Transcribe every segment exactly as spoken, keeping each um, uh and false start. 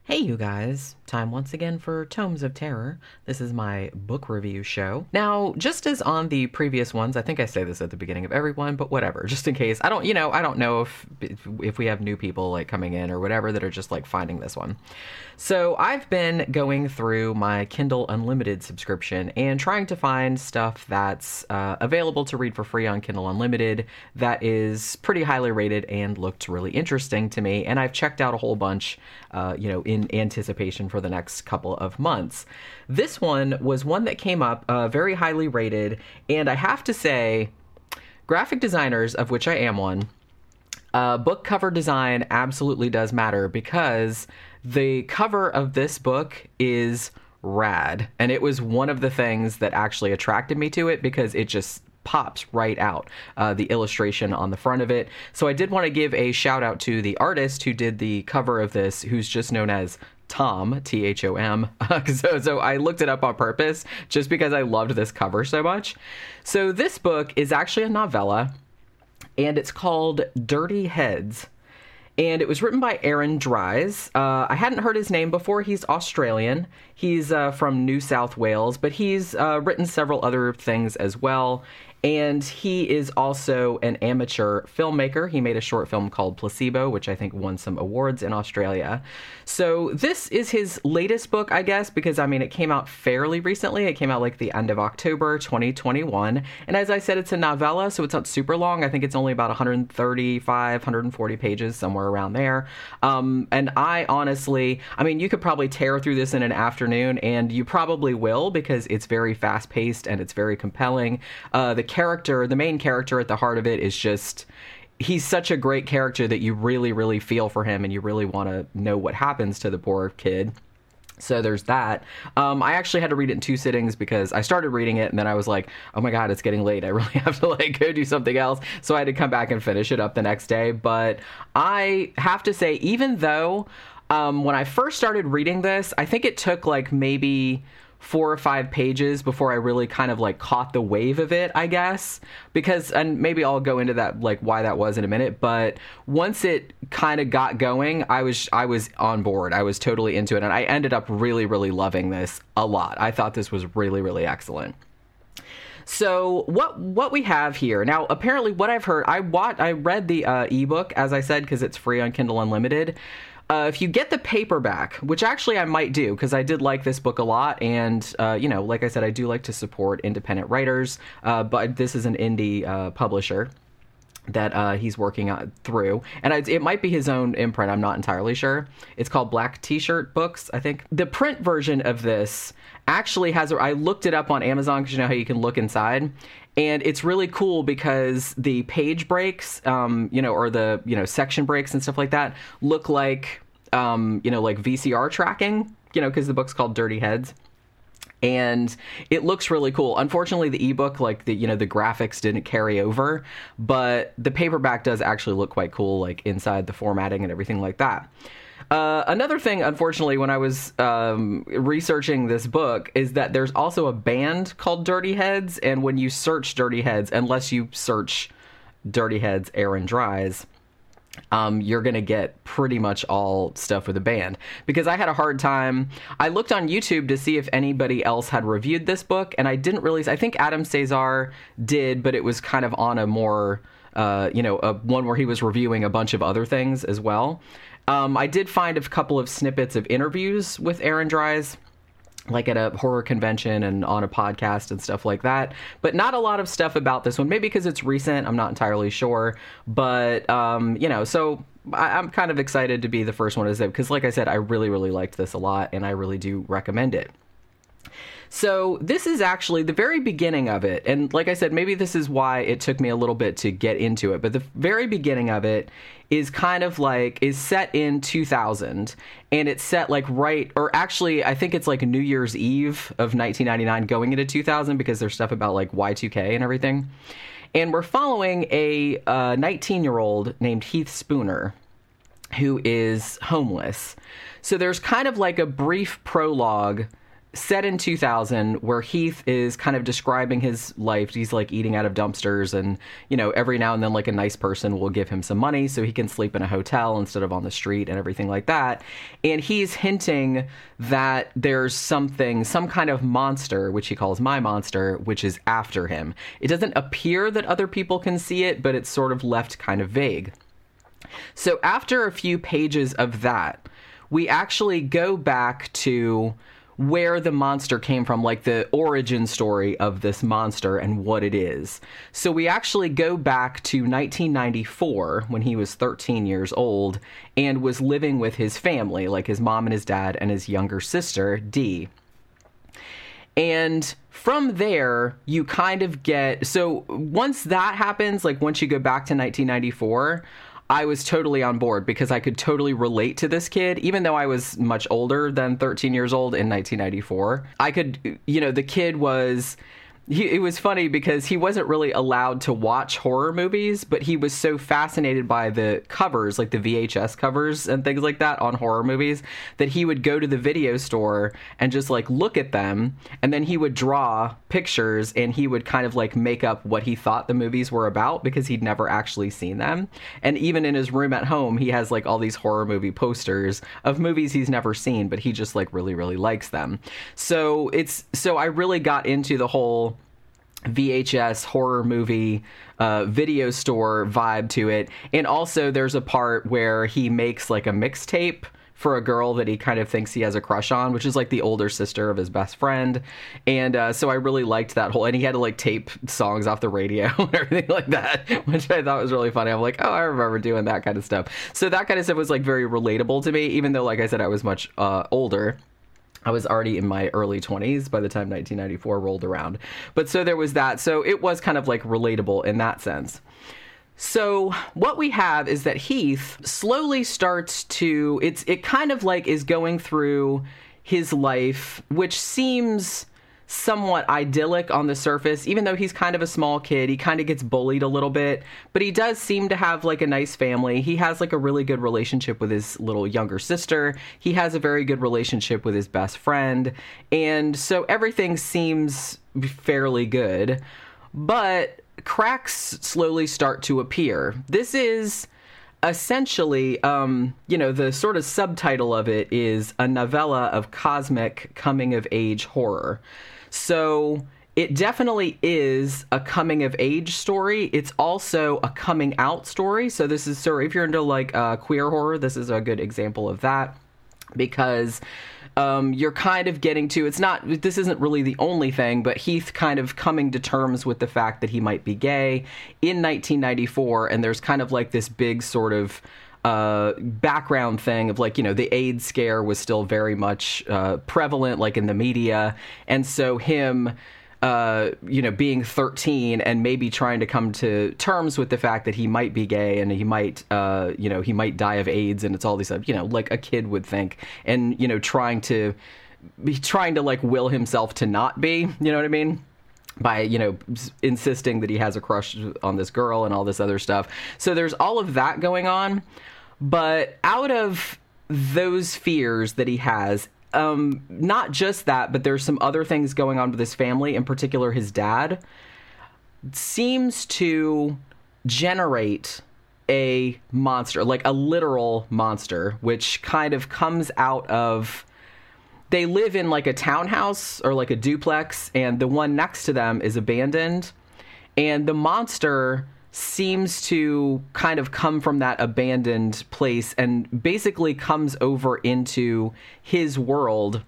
Hey, you guys. Time once again for Tomes of Terror. This is my book review show. Now, just as on the previous ones, I think I say this at the beginning of every one, but whatever, just in case. I don't, you know, I don't know if if we have new people like coming in or whatever that are just like finding this one. So I've been going through my Kindle Unlimited subscription and trying to find stuff that's uh, available to read for free on Kindle Unlimited that is pretty highly rated and looked really interesting to me. And I've checked out a whole bunch, uh, you know, in anticipation for the next couple of months. This one was one that came up uh, very highly rated, and I have to say, graphic designers, of which I am one, uh, book cover design absolutely does matter, because the cover of this book is rad, and it was one of the things that actually attracted me to it because it just pops right out, uh, the illustration on the front of it. So I did want to give a shout out to the artist who did the cover of this, who's just known as Tom, T H O M. so, so I looked it up on purpose just because I loved this cover so much. So this book is actually a novella, and it's called Dirty Heads. And it was written by Aaron Dries. Uh, I hadn't heard his name before. He's Australian. He's uh, from New South Wales, but he's uh, written several other things as well. And he is also an amateur filmmaker. He made a short film called Placebo, which I think won some awards in Australia. So this is his latest book, I guess, because, I mean, it came out fairly recently. It came out like the end of October twenty twenty-one. And as I said, it's a novella, so it's not super long. I think it's only about one thirty-five, one forty pages, somewhere around there. Um, and I honestly, I mean, you could probably tear through this in an afternoon, and you probably will, because it's very fast-paced and it's very compelling. Uh, the character, the main character at the heart of it is just, he's such a great character that you really, really feel for him, and you really want to know what happens to the poor kid. So there's that. Um, I actually had to read it in two sittings because I started reading it and then I was like, oh my God, it's getting late. I really have to like go do something else. So I had to come back and finish it up the next day. But I have to say, even though um, when I first started reading this, I think it took like maybe four or five pages before I really kind of like caught the wave of it, I guess, because, and maybe I'll go into that, like why that was in a minute, but once it kind of got going, I was, I was on board. I was totally into it. And I ended up really, really loving this a lot. I thought this was really, really excellent. So what what we have here now, apparently what I've heard, I watched, I read the uh, ebook, as I said, because it's free on Kindle Unlimited. Uh, if you get the paperback, which actually I might do because I did like this book a lot, and uh, you know, like I said, I do like to support independent writers, uh, but this is an indie uh, publisher that uh, he's working on through, and I, it might be his own imprint. I'm not entirely sure. It's called Black T-Shirt Books, I think. The print version of this actually has. I looked it up on Amazon because you know how you can look inside. And it's really cool because the page breaks, um, you know, or the, you know, section breaks and stuff like that look like, um, you know, like V C R tracking, you know, because the book's called Dirty Heads. And it looks really cool. Unfortunately, the ebook, like the, you know, the graphics didn't carry over, but the paperback does actually look quite cool, like inside the formatting and everything like that. Uh, another thing, unfortunately, when I was um, researching this book is that there's also a band called Dirty Heads, and when you search Dirty Heads, unless you search Dirty Heads Aaron Dries, um, you're going to get pretty much all stuff with the band. Because I had a hard time. I looked on YouTube to see if anybody else had reviewed this book, and I didn't really. I think Adam Cesar did, but it was kind of on a more, uh, you know, a one where he was reviewing a bunch of other things as well. Um, I did find a couple of snippets of interviews with Aaron Dries, like at a horror convention and on a podcast and stuff like that, but not a lot of stuff about this one, maybe because it's recent, I'm not entirely sure, but, um, you know, so I, I'm kind of excited to be the first one to say, because like I said, I really, really liked this a lot, and I really do recommend it. So this is actually the very beginning of it. And like I said, maybe this is why it took me a little bit to get into it. But the very beginning of it is kind of like, is set in two thousand. And it's set like right, or actually, I think it's like New Year's Eve of nineteen ninety-nine going into two thousand, because there's stuff about like Y two K and everything. And we're following a uh, nineteen-year-old named Heath Spooner, who is homeless. So there's kind of like a brief prologue set in two thousand, where Heath is kind of describing his life. He's like eating out of dumpsters, and, you know, every now and then like a nice person will give him some money so he can sleep in a hotel instead of on the street and everything like that. And he's hinting that there's something, some kind of monster, which he calls my monster, which is after him. It doesn't appear that other people can see it, but it's sort of left kind of vague. So after a few pages of that, we actually go back to where the monster came from, like the origin story of this monster and what it is. So we actually go back to nineteen ninety-four, when he was thirteen years old and was living with his family, like his mom and his dad and his younger sister, Dee. And from there, you kind of get... So once that happens, like once you go back to nineteen ninety-four... I was totally on board because I could totally relate to this kid, even though I was much older than thirteen years old in nineteen ninety-four. I could, you know, the kid was... He, it was funny because he wasn't really allowed to watch horror movies, but he was so fascinated by the covers, like the V H S covers and things like that on horror movies, that he would go to the video store and just like look at them, and then he would draw pictures and he would kind of like make up what he thought the movies were about because he'd never actually seen them. And even in his room at home, he has like all these horror movie posters of movies he's never seen, but he just like really, really likes them. So it's, so I really got into the whole V H S horror movie uh, video store vibe to it. And also there's a part where he makes like a mixtape for a girl that he kind of thinks he has a crush on, which is like the older sister of his best friend. And uh, so I really liked that whole, and he had to like tape songs off the radio and everything like that, which I thought was really funny. I'm like, oh, I remember doing that kind of stuff. So that kind of stuff was like very relatable to me, even though, like I said, I was much uh, older. I was already in my early twenties by the time nineteen ninety-four rolled around. But so there was that. So it was kind of like relatable in that sense. So what we have is that Heath slowly starts to, it's it kind of like is going through his life, which seems somewhat idyllic on the surface, even though he's kind of a small kid. He kind of gets bullied a little bit, but he does seem to have like a nice family. He has like a really good relationship with his little younger sister. He has a very good relationship with his best friend. And so everything seems fairly good, but cracks slowly start to appear. This is essentially, um, you know, the sort of subtitle of it is a novella of cosmic coming-of-age horror. So it definitely is a coming-of-age story. It's also a coming-out story. So this is, sorry, if you're into, like, uh, queer horror, this is a good example of that. Because um, you're kind of getting to, it's not, this isn't really the only thing, but Heath kind of coming to terms with the fact that he might be gay in nineteen ninety-four, and there's kind of like this big sort of uh, background thing of like, you know, the AIDS scare was still very much uh, prevalent, like in the media, and so him... Uh, you know, being thirteen and maybe trying to come to terms with the fact that he might be gay and he might, uh, you know, he might die of AIDS, and it's all these, you know, like a kid would think, and, you know, trying to be trying to like will himself to not be, you know what I mean? By, you know, insisting that he has a crush on this girl and all this other stuff. So there's all of that going on, but out of those fears that he has, Um, not just that, but there's some other things going on with his family, in particular his dad, seems to generate a monster, like a literal monster, which kind of comes out of... They live in like a townhouse or like a duplex, and the one next to them is abandoned, and the monster seems to kind of come from that abandoned place and basically comes over into his world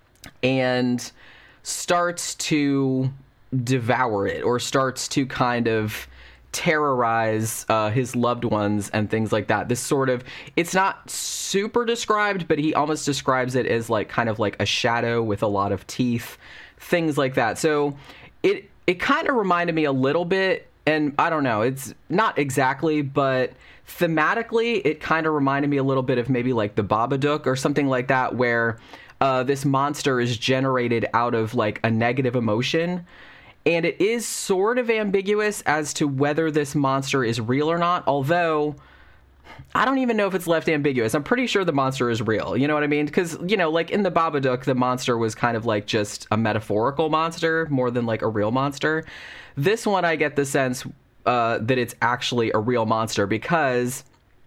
and starts to devour it, or starts to kind of terrorize uh, his loved ones and things like that. This sort of, it's not super described, but he almost describes it as like kind of like a shadow with a lot of teeth, things like that. So it it kind of reminded me a little bit, and I don't know, it's not exactly, but thematically, it kind of reminded me a little bit of maybe like the Babadook or something like that, where uh, this monster is generated out of like a negative emotion. And it is sort of ambiguous as to whether this monster is real or not, although I don't even know if it's left ambiguous. I'm pretty sure the monster is real. You know what I mean? Because, you know, like in the Babadook, the monster was kind of like just a metaphorical monster more than like a real monster. This one, I get the sense uh, that it's actually a real monster, because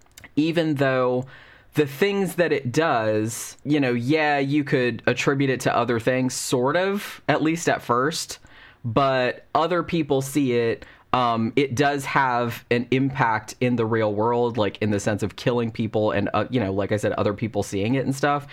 even though the things that it does, you know, yeah, you could attribute it to other things, sort of, at least at first, but other people see it. Um, it does have an impact in the real world, like in the sense of killing people and, uh, you know, like I said, other people seeing it and stuff.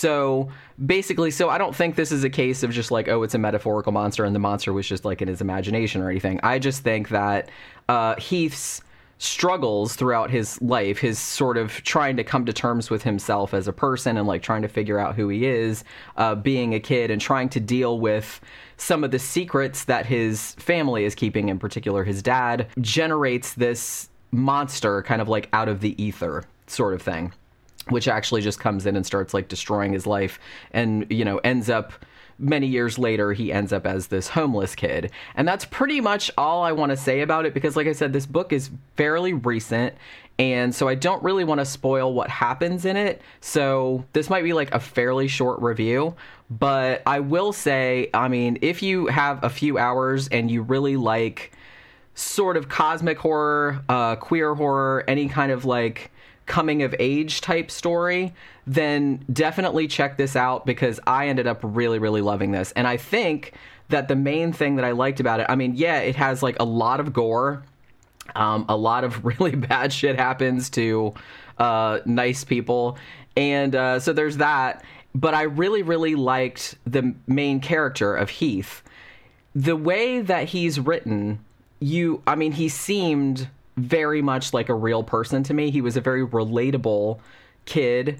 So basically, so I don't think this is a case of just like, oh, it's a metaphorical monster and the monster was just like in his imagination or anything. I just think that uh, Heath's struggles throughout his life, his sort of trying to come to terms with himself as a person and like trying to figure out who he is, uh, being a kid and trying to deal with some of the secrets that his family is keeping, in particular his dad, generates this monster kind of like out of the ether sort of thing, which actually just comes in and starts like destroying his life and, you know, ends up many years later, he ends up as this homeless kid. And that's pretty much all I want to say about it, because like I said, this book is fairly recent. And so I don't really want to spoil what happens in it. So this might be like a fairly short review. But I will say, I mean, if you have a few hours and you really like sort of cosmic horror, uh, queer horror, any kind of like coming of age type story, then definitely check this out, because I ended up really, really loving this. And I think that the main thing that I liked about it, I mean, yeah, it has like a lot of gore. Um, a lot of really bad shit happens to uh, nice people. And uh, so there's that. But I really, really liked the main character of Heath. The way that he's written, you, I mean, he seemed very much like a real person to me. He was a very relatable kid,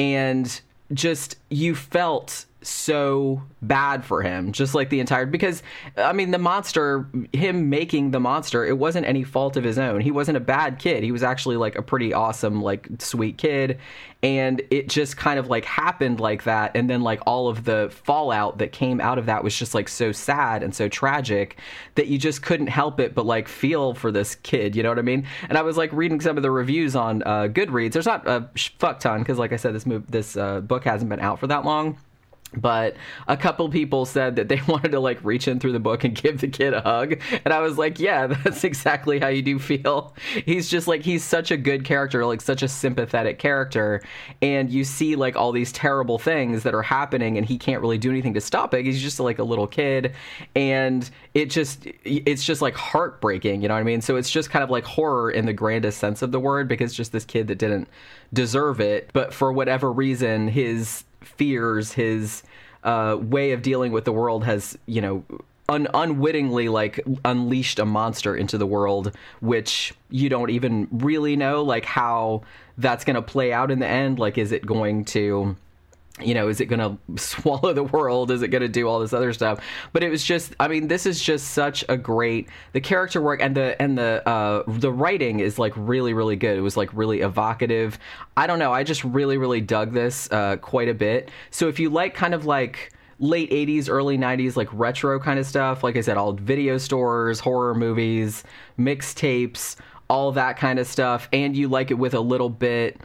and just, you felt so bad for him, just like the entire, because I mean, the monster, him making the monster, it wasn't any fault of his own. He wasn't a bad kid. He was actually like a pretty awesome, like sweet kid. And it just kind of like happened like that. And then like all of the fallout that came out of that was just like so sad and so tragic that you just couldn't help it but like feel for this kid. You know what I mean? And I was like reading some of the reviews on uh, Goodreads. There's not a fuck ton, because like I said, this move, this uh, book hasn't been out for that long. But a couple people said that they wanted to like reach in through the book and give the kid a hug. And I was like, yeah, that's exactly how you do feel. He's just like, he's such a good character, like such a sympathetic character. And you see like all these terrible things that are happening and he can't really do anything to stop it. He's just like a little kid. And it just, it's just like heartbreaking, you know what I mean? So it's just kind of like horror in the grandest sense of the word, because just this kid that didn't deserve it. But for whatever reason, his fears, his uh, way of dealing with the world has, you know, un- unwittingly like unleashed a monster into the world, which you don't even really know like how that's going to play out in the end. Like, is it going to, you know, is it going to swallow the world? Is it going to do all this other stuff? But it was just, I mean, this is just such a great, the character work and the, and the, uh, the writing is like really, really good. It was like really evocative. I don't know. I just really, really dug this, uh, quite a bit. So if you like kind of like late eighties, early nineties, like retro kind of stuff, like I said, all video stores, horror movies, mixtapes, all that kind of stuff. And you like it with a little bit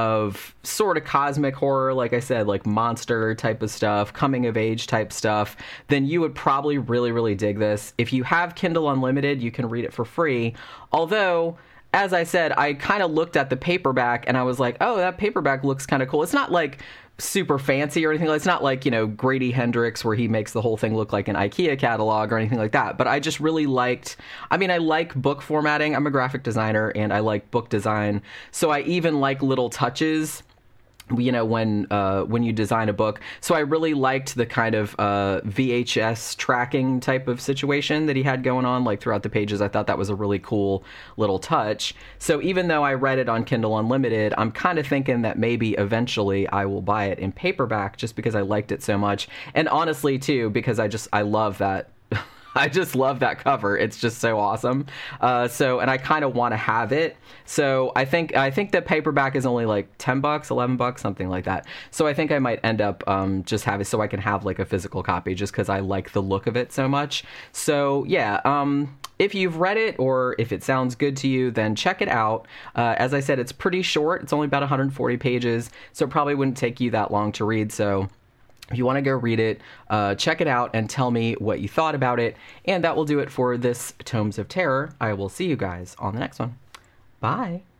of sort of cosmic horror, like I said, like monster type of stuff, coming of age type stuff, then you would probably really, really dig this. If you have Kindle Unlimited, you can read it for free. Although, as I said, I kind of looked at the paperback and I was like, oh, that paperback looks kind of cool. It's not like super fancy or anything. It's not like, you know, Grady Hendrix where he makes the whole thing look like an IKEA catalog or anything like that. But I just really liked, I mean, I like book formatting. I'm a graphic designer and I like book design. So I even like little touches, you know, when uh, when you design a book. So I really liked the kind of uh, V H S tracking type of situation that he had going on, like throughout the pages. I thought that was a really cool little touch. So even though I read it on Kindle Unlimited, I'm kind of thinking that maybe eventually I will buy it in paperback just because I liked it so much. And honestly, too, because I just, I love that I just love that cover. It's just so awesome. Uh, so, and I kind of want to have it. So I think I think the paperback is only like ten bucks, eleven bucks, something like that. So I think I might end up um, just having so I can have like a physical copy, just because I like the look of it so much. So yeah, um, if you've read it or if it sounds good to you, then check it out. Uh, as I said, it's pretty short. It's only about one hundred forty pages, so it probably wouldn't take you that long to read. So if you want to go read it, uh, check it out and tell me what you thought about it. And that will do it for this Tomes of Terror. I will see you guys on the next one. Bye.